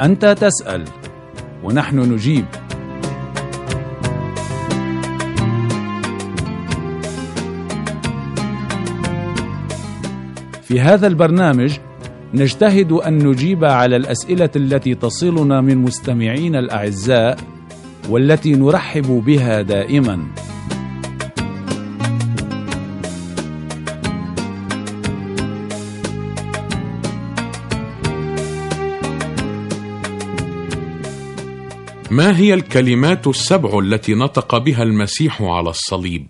أنت تسأل ونحن نجيب. في هذا البرنامج نجتهد أن نجيب على الأسئلة التي تصلنا من مستمعين الأعزاء والتي نرحب بها دائما. ما هي الكلمات السبع التي نطق بها المسيح على الصليب؟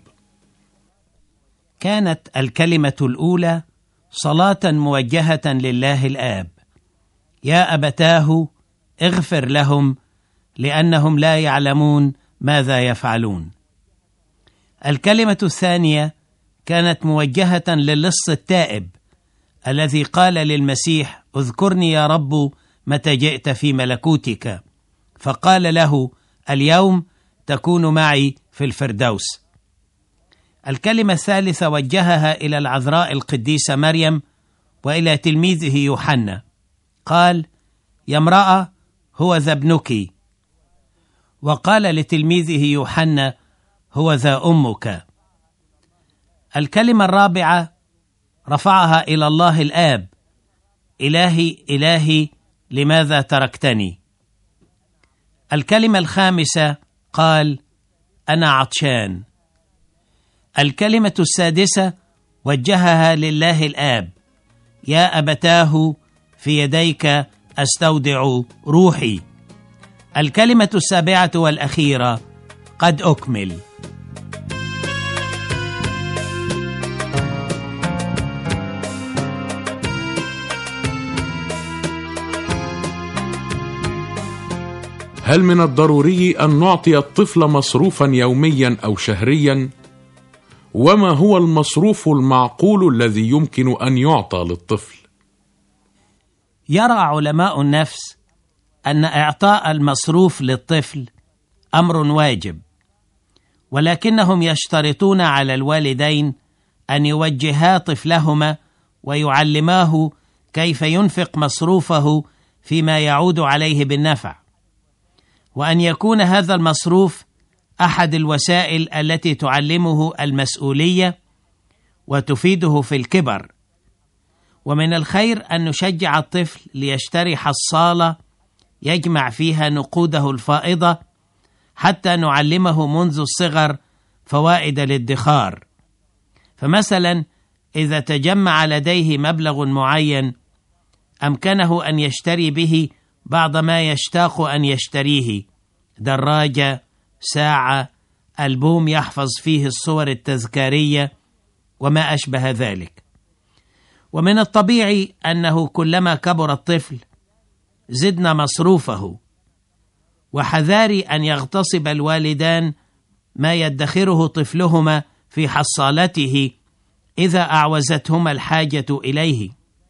كانت الكلمة الأولى صلاة موجهة لله الآب: يا أبتاه اغفر لهم لأنهم لا يعلمون ماذا يفعلون. الكلمة الثانية كانت موجهة للص التائب الذي قال للمسيح: اذكرني يا رب متى جئت في ملكوتك، فقال له: اليوم تكون معي في الفردوس. الكلمة الثالثة وجهها إلى العذراء القديسة مريم وإلى تلميذه يوحنا، قال: يا امرأة هو ذا ابنك، وقال لتلميذه يوحنا: هو ذا أمك. الكلمة الرابعة رفعها إلى الله الآب: إلهي إلهي لماذا تركتني. الكلمة الخامسة قال: أنا عطشان. الكلمة السادسة وجهها لله الآب: يا أبتاه في يديك أستودع روحي. الكلمة السابعة والأخيرة: قد أكمل. هل من الضروري أن نعطي الطفل مصروفا يوميا أو شهريا؟ وما هو المصروف المعقول الذي يمكن أن يعطى للطفل؟ يرى علماء النفس أن إعطاء المصروف للطفل أمر واجب، ولكنهم يشترطون على الوالدين أن يوجها طفلهما ويعلماه كيف ينفق مصروفه فيما يعود عليه بالنفع، وأن يكون هذا المصروف أحد الوسائل التي تعلمه المسؤولية وتفيده في الكبر. ومن الخير أن نشجع الطفل ليشتري حصالة يجمع فيها نقوده الفائضة حتى نعلمه منذ الصغر فوائد الادخار. فمثلا إذا تجمع لديه مبلغ معين أمكنه أن يشتري به بعض ما يشتاق أن يشتريه: دراجة، ساعة، ألبوم يحفظ فيه الصور التذكارية وما أشبه ذلك. ومن الطبيعي أنه كلما كبر الطفل زدنا مصروفه، وحذاري أن يغتصب الوالدان ما يدخره طفلهما في حصالته إذا أعوزتهما الحاجة إليه،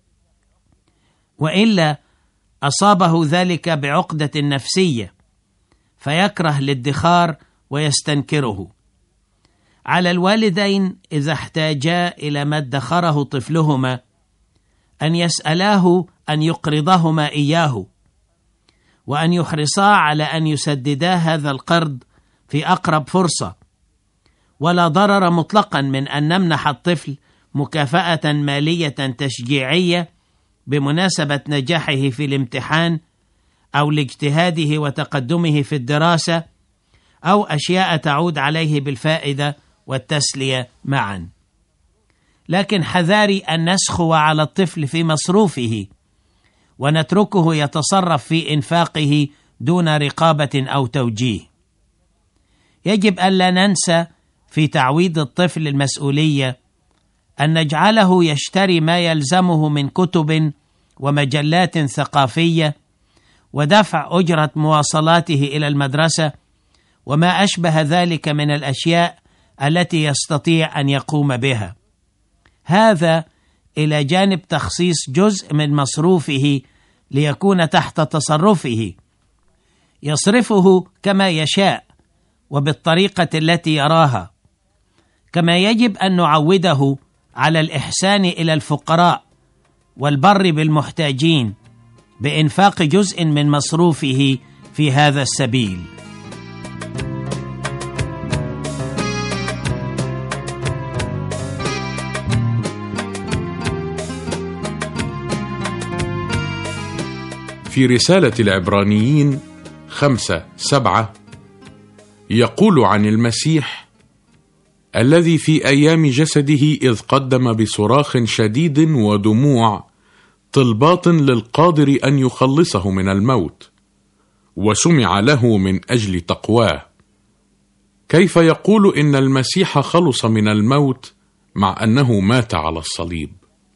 وإلا أصابه ذلك بعقدة نفسية فيكره الادخار ويستنكره. على الوالدين إذا احتاجا إلى ما ادخره طفلهما أن يسألاه أن يقرضهما إياه، وأن يحرصا على أن يسددا هذا القرض في أقرب فرصة. ولا ضرر مطلقا من أن نمنح الطفل مكافأة مالية تشجيعية بمناسبة نجاحه في الامتحان أو لاجتهاده وتقدمه في الدراسة، أو أشياء تعود عليه بالفائدة والتسلية معا. لكن حذاري أن نسخو على الطفل في مصروفه ونتركه يتصرف في إنفاقه دون رقابة أو توجيه. يجب ألا ننسى في تعويض الطفل المسؤولية أن نجعله يشتري ما يلزمه من كتب ومجلات ثقافية، ودفع أجرة مواصلاته إلى المدرسة، وما أشبه ذلك من الأشياء التي يستطيع أن يقوم بها. هذا إلى جانب تخصيص جزء من مصروفه ليكون تحت تصرفه، يصرفه كما يشاء وبالطريقة التي يراها. كما يجب أن نعوده على الإحسان إلى الفقراء والبر بالمحتاجين بإنفاق جزء من مصروفه في هذا السبيل. في رسالة العبرانيين 5:7 يقول عن المسيح الذي في أيام جسده إذ قدم بصراخ شديد ودموع طلبات للقادر أن يخلصه من الموت، وسمع له من أجل تقواه. كيف يقول إن المسيح خلص من الموت مع أنه مات على الصليب؟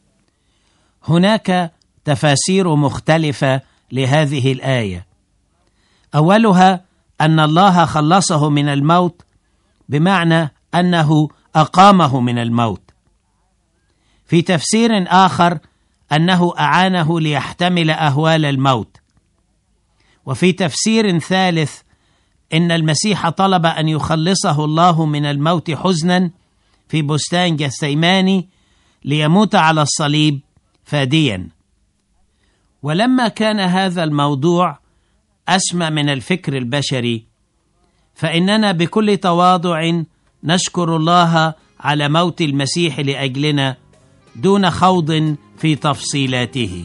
هناك تفاسير مختلفة لهذه الآية. أولها أن الله خلصه من الموت بمعنى أنه أقامه من الموت. في تفسير آخر أنه أعانه ليحتمل أهوال الموت. وفي تفسير ثالث إن المسيح طلب أن يخلصه الله من الموت حزنا في بستان جثيماني ليموت على الصليب فاديا. ولما كان هذا الموضوع أسمى من الفكر البشري، فإننا بكل تواضع نشكر الله على موت المسيح لأجلنا دون خوض في تفصيلاته.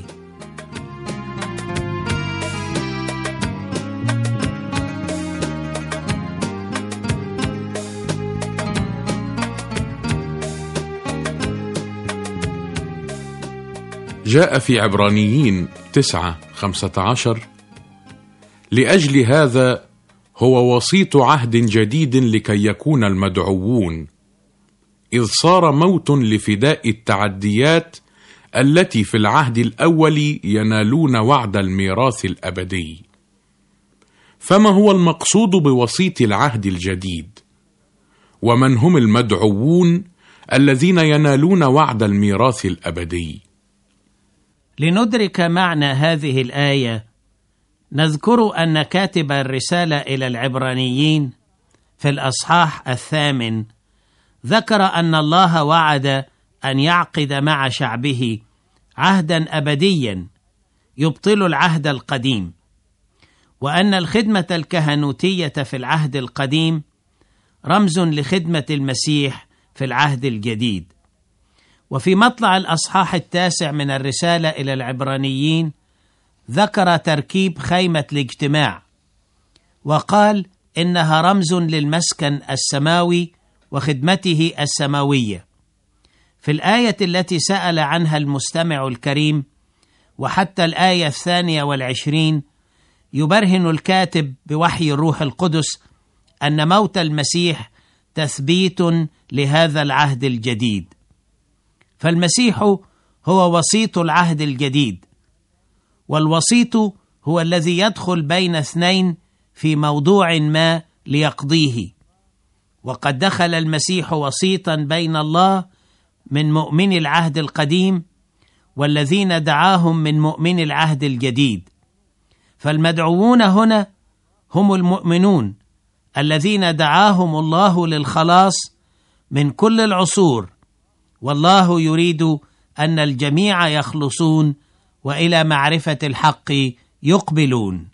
جاء في عبرانيين 9:15 لأجل هذا هو وسيط عهد جديد لكي يكون المدعوون، إذ صار موت لفداء التعديات التي في العهد الأول ينالون وعد الميراث الأبدي. فما هو المقصود بوسيط العهد الجديد؟ ومن هم المدعوون الذين ينالون وعد الميراث الأبدي؟ لندرك معنى هذه الآية نذكر أن كاتب الرسالة إلى العبرانيين في الأصحاح 8 ذكر أن الله وعد أن يعقد مع شعبه عهدا أبديا يبطل العهد القديم، وأن الخدمة الكهنوتية في العهد القديم رمز لخدمة المسيح في العهد الجديد. وفي مطلع الأصحاح 9 من الرسالة إلى العبرانيين ذكر تركيب خيمة الاجتماع، وقال إنها رمز للمسكن السماوي وخدمته السماوية. في الآية التي سأل عنها المستمع الكريم وحتى الآية 22 يبرهن الكاتب بوحي الروح القدس أن موت المسيح تثبيت لهذا العهد الجديد. فالمسيح هو وسيط العهد الجديد، والوسيط هو الذي يدخل بين اثنين في موضوع ما ليقضيه. وقد دخل المسيح وسيطا بين الله من مؤمن العهد القديم والذين دعاهم من مؤمن العهد الجديد. فالمدعوون هنا هم المؤمنون الذين دعاهم الله للخلاص من كل العصور، والله يريد أن الجميع يخلصون وإلى معرفة الحق يقبلون.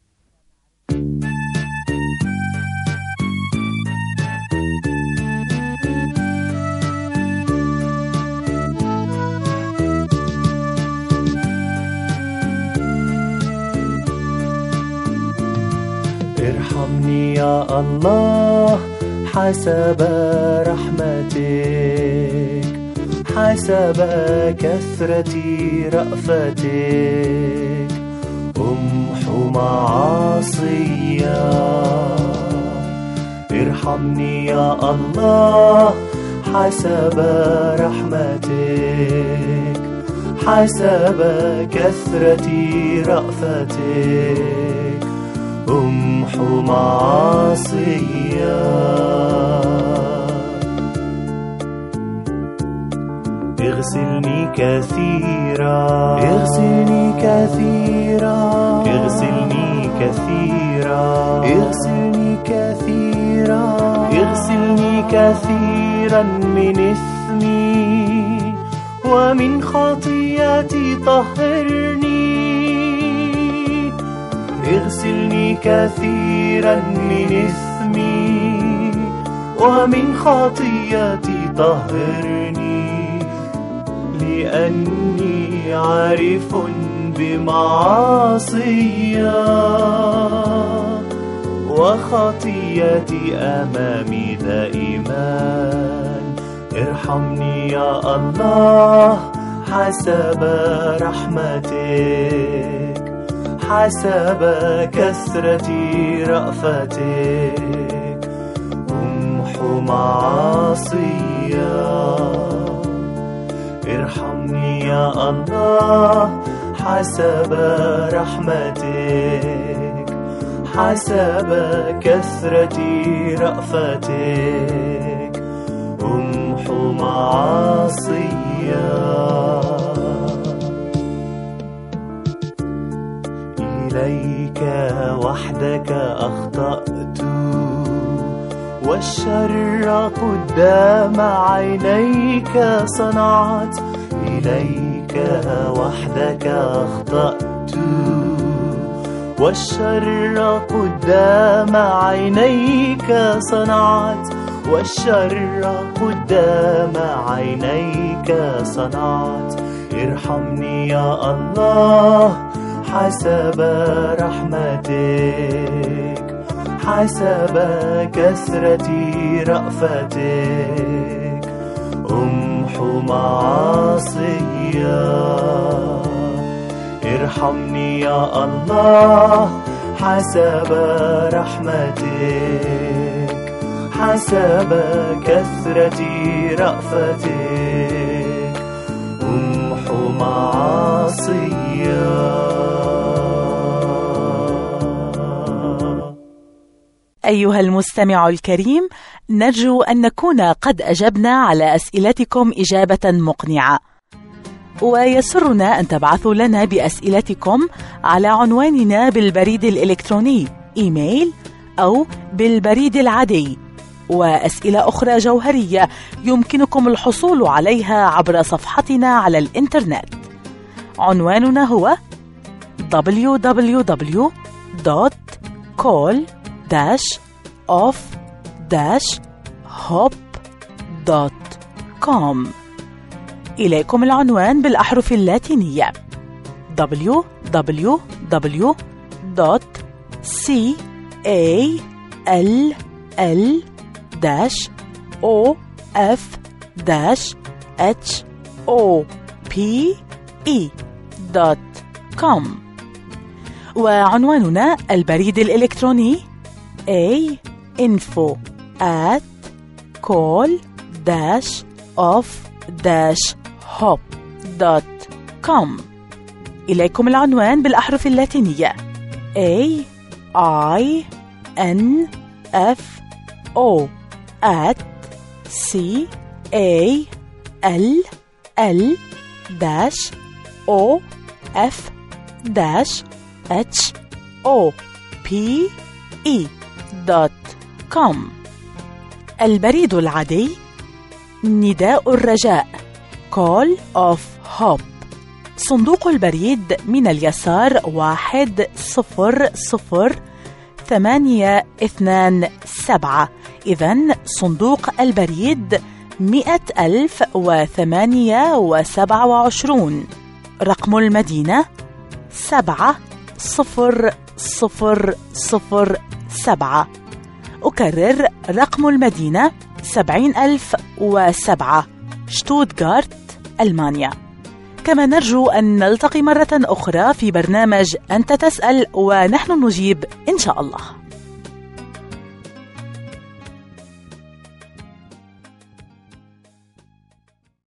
ارحمني يا الله حسب رحمتك، حسب كثرة رأفتك، امحو معاصيا. ارحمني يا الله حسب رحمتك، حسب كثرة رأفتك، امحو معاصيا. اغسلني كثيرا، اغسلني كثيرا، اغسلني كثيرا، اغسلني كثيرا، اغسلني كثيرا من إثمي ومن خطيئتي طهرني. اغسلني كثيرا من إثمي ومن خطيئتي طهرني، لأني عارف بمعاصي وخطيئتي أمامي دائما. ارحمني يا الله حسب رحمتك، حسب كثرة رأفتك امحو معاصي. ارحمني يا الله حسب رحمتك، حسب كثرة رأفتك امحو معاصي. إليك وحدك أخطأت والشر قدام عينيك صنعت. إليك وحدك أخطأت والشر قدام عينيك صنعت، والشر قدام عينيك صنعت. ارحمني يا الله حسب رحمتك، حسب كثرة رأفتك امحو معاصي. ارحمني يا الله حسب رحمتك، حسب كثرة رأفتك امحو معاصي. أيها المستمع الكريم، نرجو أن نكون قد أجبنا على أسئلتكم إجابة مقنعة، ويسرنا أن تبعثوا لنا بأسئلتكم على عنواننا بالبريد الإلكتروني إيميل أو بالبريد العادي. وأسئلة أخرى جوهرية يمكنكم الحصول عليها عبر صفحتنا على الإنترنت. عنواننا هو www.call-off-hop.com. إليكم العنوان بالأحرف اللاتينية www.call-off-hop.com. وعنواننا البريد الإلكتروني info@call-off-hop.com. إليكم العنوان بالأحرف اللاتينية info@call-off-hop.com. البريد العادي نداء الرجاء Call of Hope، صندوق البريد من اليسار 100,827. إذن صندوق البريد 100,028. رقم المدينة 70007. أكرر رقم المدينة 70,007، شتوتغارت، ألمانيا. كما نرجو أن نلتقي مرة أخرى في برنامج أنت تسأل ونحن نجيب إن شاء الله.